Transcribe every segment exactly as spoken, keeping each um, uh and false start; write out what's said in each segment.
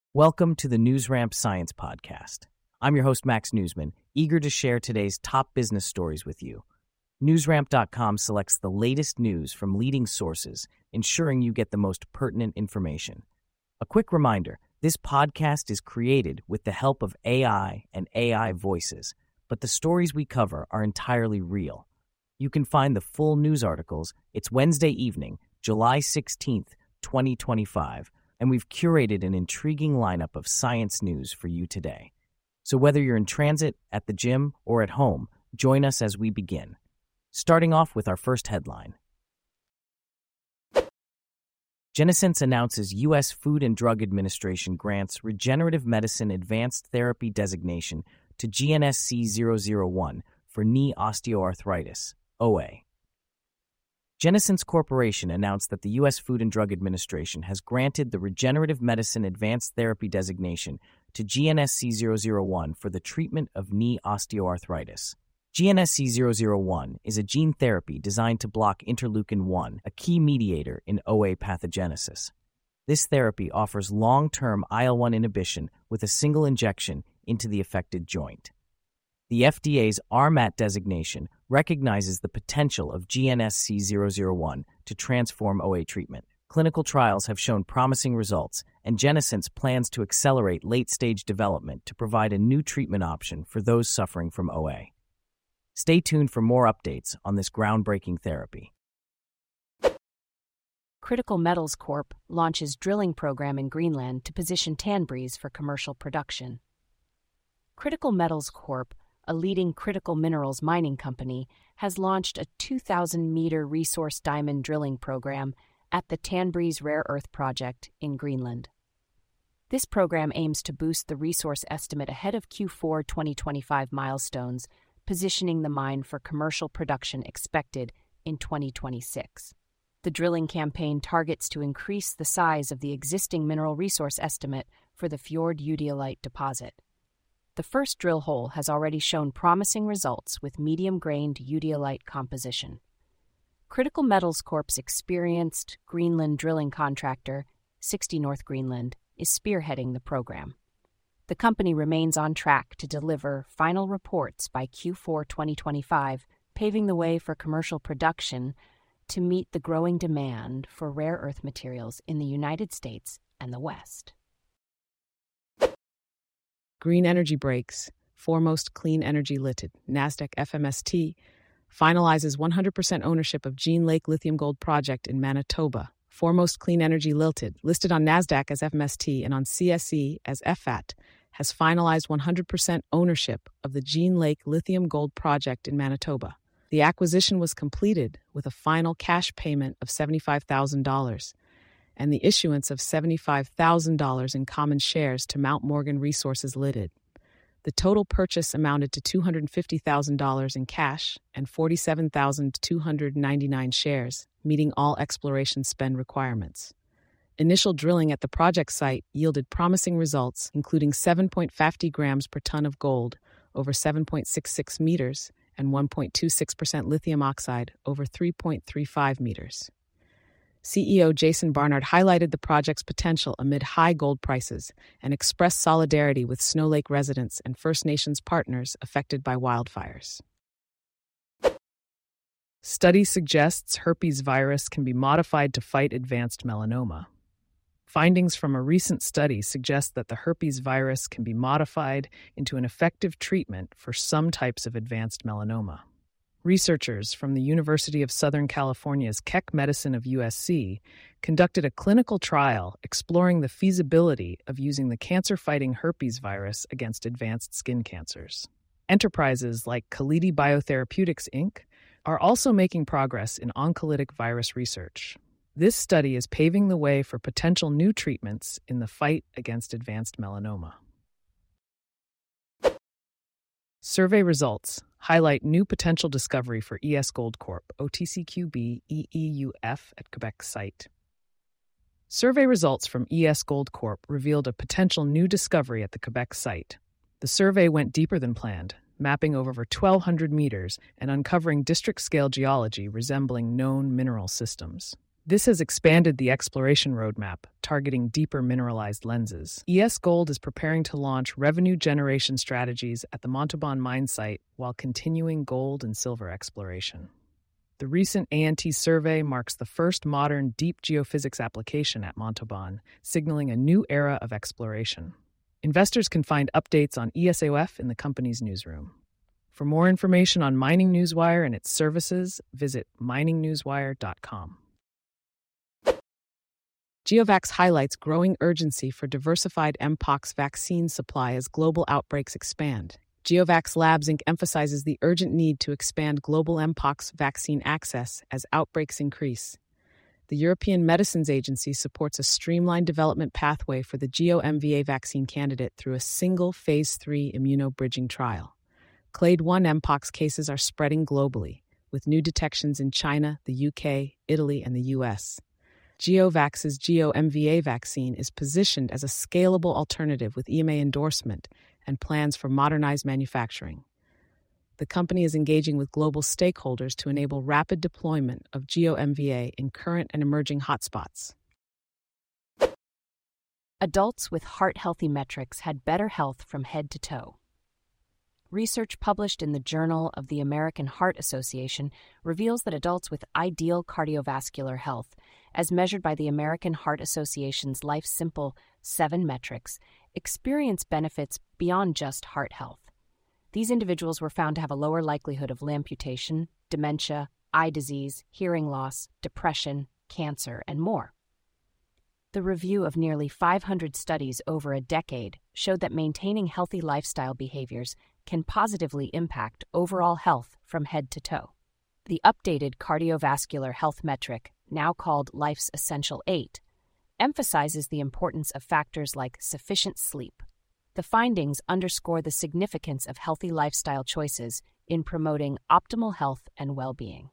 Welcome to the NewsRamp Science Podcast. I'm your host, Max Newsman, eager to share today's top business stories with you. NewsRamp dot com selects the latest news from leading sources, ensuring you get the most pertinent information. A quick reminder, this podcast is created with the help of A I and A I voices, but the stories we cover are entirely real. You can find the full news articles. It's Wednesday evening, July sixteenth, twenty twenty-five, and we've curated an intriguing lineup of science news for you today. So whether you're in transit, at the gym, or at home, join us as we begin. Starting off with our first headline. Genesense announces U S Food and Drug Administration grants Regenerative Medicine Advanced Therapy designation to G N S C zero zero one for knee osteoarthritis, O A. Genesense Corporation announced that the U S Food and Drug Administration has granted the Regenerative Medicine Advanced Therapy designation to G N S C zero zero one for the treatment of knee osteoarthritis. G N S C zero zero one is a gene therapy designed to block interleukin one, a key mediator in O A pathogenesis. This therapy offers long-term I L one inhibition with a single injection into the affected joint. The F D A's R M A T designation recognizes the potential of G N S C zero zero one to transform O A treatment. Clinical trials have shown promising results, and Genesense plans to accelerate late-stage development to provide a new treatment option for those suffering from O A. Stay tuned for more updates on this groundbreaking therapy. Critical Metals Corp launches drilling program in Greenland to position Tanbreeze for commercial production. Critical Metals Corp, a leading critical minerals mining company, has launched a two thousand meter resource diamond drilling program at the Tanbreeze Rare Earth Project in Greenland. This program aims to boost the resource estimate ahead of Q four twenty twenty-five milestones, positioning the mine for commercial production expected in twenty twenty-six. The drilling campaign targets to increase the size of the existing mineral resource estimate for the Fjord Udeolite deposit. The first drill hole has already shown promising results with medium-grained udeolite composition. Critical Metals Corp's experienced Greenland drilling contractor, sixty North Greenland, is spearheading the program. The company remains on track to deliver final reports by Q four twenty twenty-five, paving the way for commercial production to meet the growing demand for rare earth materials in the United States and the West. Green energy breaks. Foremost Clean Energy Limited, NASDAQ F M S T, finalizes one hundred percent ownership of Gene Lake Lithium Gold Project in Manitoba. Foremost Clean Energy Limited, listed on NASDAQ as F M S T and on C S E as F A T, has finalized one hundred percent ownership of the Gene Lake Lithium Gold Project in Manitoba. The acquisition was completed with a final cash payment of seventy-five thousand dollars and the issuance of seventy-five thousand dollars in common shares to Mount Morgan Resources Limited. The total purchase amounted to two hundred fifty thousand dollars in cash and forty-seven thousand two hundred ninety-nine shares, meeting all exploration spend requirements. Initial drilling at the project site yielded promising results, including seven point five zero grams per ton of gold over seven point six six meters and one point two six percent lithium oxide over three point three five meters. C E O Jason Barnard highlighted the project's potential amid high gold prices and expressed solidarity with Snow Lake residents and First Nations partners affected by wildfires. Study suggests herpes virus can be modified to fight advanced melanoma. Findings from a recent study suggest that the herpes virus can be modified into an effective treatment for some types of advanced melanoma. Researchers from the University of Southern California's Keck Medicine of U S C conducted a clinical trial exploring the feasibility of using the cancer-fighting herpes virus against advanced skin cancers. Enterprises like Kalidi Biotherapeutics, Incorporated are also making progress in oncolytic virus research. This study is paving the way for potential new treatments in the fight against advanced melanoma. Survey results highlight new potential discovery for E S Gold Corp, O T C Q B E E U F at Quebec site. Survey results from E S Gold Corp revealed a potential new discovery at the Quebec site. The survey went deeper than planned, mapping over twelve hundred meters and uncovering district-scale geology resembling known mineral systems. This has expanded the exploration roadmap, targeting deeper mineralized lenses. E S Gold is preparing to launch revenue generation strategies at the Montauban mine site while continuing gold and silver exploration. The recent A N T survey marks the first modern deep geophysics application at Montauban, signaling a new era of exploration. Investors can find updates on E S O F in the company's newsroom. For more information on Mining Newswire and its services, visit mining newswire dot com. GeoVax highlights growing urgency for diversified Mpox vaccine supply as global outbreaks expand. GeoVax Labs Incorporated emphasizes the urgent need to expand global Mpox vaccine access as outbreaks increase. The European Medicines Agency supports a streamlined development pathway for the GeoMVA vaccine candidate through a single Phase three immunobridging trial. Clade one Mpox cases are spreading globally, with new detections in China, the U K, Italy, and the U S. GeoVax's GeoMVA vaccine is positioned as a scalable alternative with E M A endorsement and plans for modernized manufacturing. The company is engaging with global stakeholders to enable rapid deployment of GeoMVA in current and emerging hotspots. Adults with heart-healthy metrics had better health from head to toe. Research published in the Journal of the American Heart Association reveals that adults with ideal cardiovascular health, as measured by the American Heart Association's Life Simple seven metrics, experience benefits beyond just heart health. These individuals were found to have a lower likelihood of amputation, dementia, eye disease, hearing loss, depression, cancer, and more. The review of nearly five hundred studies over a decade showed that maintaining healthy lifestyle behaviors can positively impact overall health from head to toe. The updated cardiovascular health metric, now called Life's Essential eight, emphasizes the importance of factors like sufficient sleep. The findings underscore the significance of healthy lifestyle choices in promoting optimal health and well-being.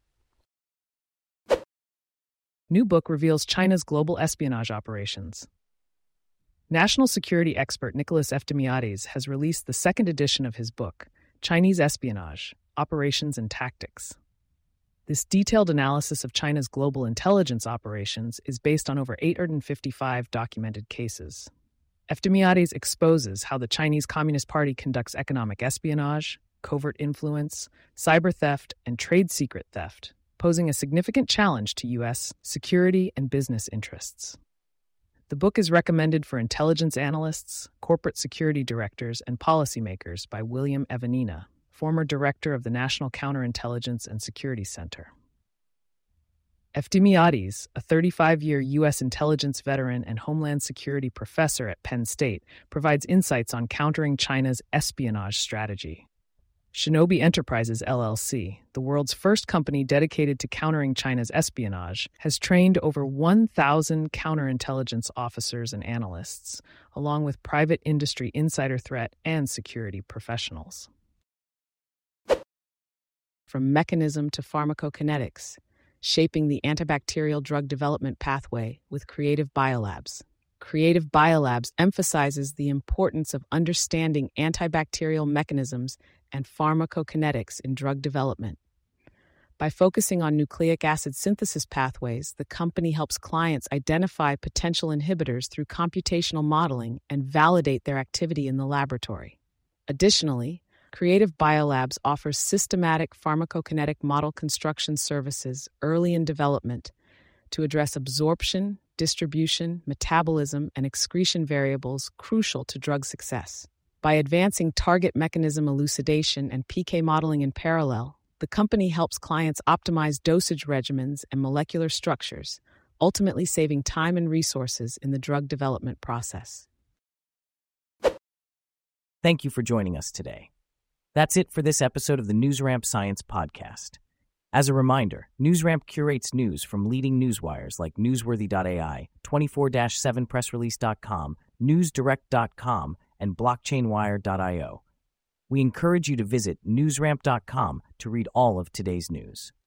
New book reveals China's global espionage operations. National security expert Nicholas Eftimiades has released the second edition of his book, Chinese Espionage, Operations and Tactics. This detailed analysis of China's global intelligence operations is based on over eight hundred fifty-five documented cases. Eftimiades exposes how the Chinese Communist Party conducts economic espionage, covert influence, cyber theft, and trade secret theft, posing a significant challenge to U S security and business interests. The book is recommended for intelligence analysts, corporate security directors, and policymakers by William Evanina, former director of the National Counterintelligence and Security Center. Eftimiades, a thirty-five-year U S intelligence veteran and Homeland Security professor at Penn State, provides insights on countering China's espionage strategy. Shinobi Enterprises, L L C, the world's first company dedicated to countering China's espionage, has trained over one thousand counterintelligence officers and analysts, along with private industry insider threat and security professionals. From mechanism to pharmacokinetics, shaping the antibacterial drug development pathway with Creative Biolabs. Creative Biolabs emphasizes the importance of understanding antibacterial mechanisms and pharmacokinetics in drug development. By focusing on nucleic acid synthesis pathways, the company helps clients identify potential inhibitors through computational modeling and validate their activity in the laboratory. Additionally, Creative Biolabs offers systematic pharmacokinetic model construction services early in development to address absorption, distribution, metabolism, and excretion variables crucial to drug success. By advancing target mechanism elucidation and P K modeling in parallel, the company helps clients optimize dosage regimens and molecular structures, ultimately saving time and resources in the drug development process. Thank you for joining us today. That's it for this episode of the NewsRamp Science Podcast. As a reminder, NewsRamp curates news from leading newswires like newsworthy dot A I, twenty-four seven press release dot com, news direct dot com, and blockchain wire dot I O. We encourage you to visit newsramp dot com to read all of today's news.